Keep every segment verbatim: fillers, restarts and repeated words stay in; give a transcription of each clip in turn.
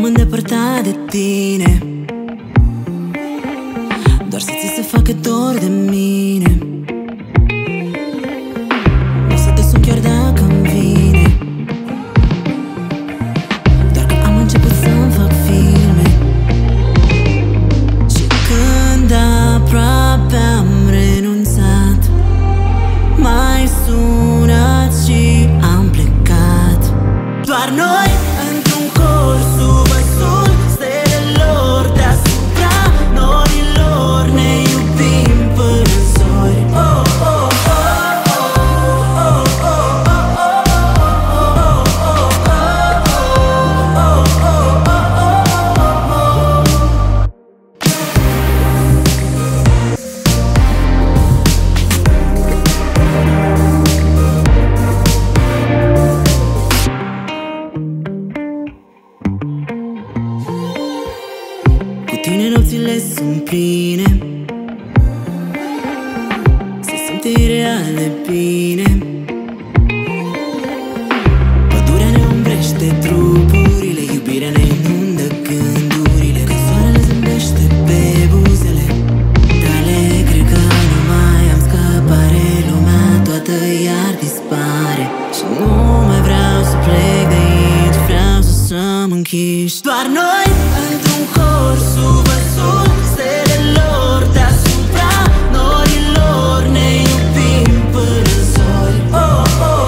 m-am îndepărtat de tine doar să ți se facă dor de mine. O să te sun chiar dacă-mi vine, doar că am început să-mi fac filme. Și când aproape am renunțat, m-ai sunat și am plecat. Doar noi într-un cor sub azul, stelelor deasupra norilor, ne iubim până în zori. Oh, oh, oh, oh, oh, cu tine nopțile sunt pline, se simte ireal de bine. Pădurea ne umbrește trupurile, iubirea ne inundă gândurile. Când soarele zâmbește pe buzele tale, cred că nu mai am scăpare. Lumea toată iar dispare și nu mai vreau să plec de aici, vreau să să-mi închiși. Doar noi într-un cor sub azul, stelelor deasupra norilor, ne iubim până în zori. Oh, oh,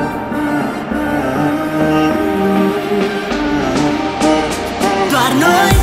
doar noi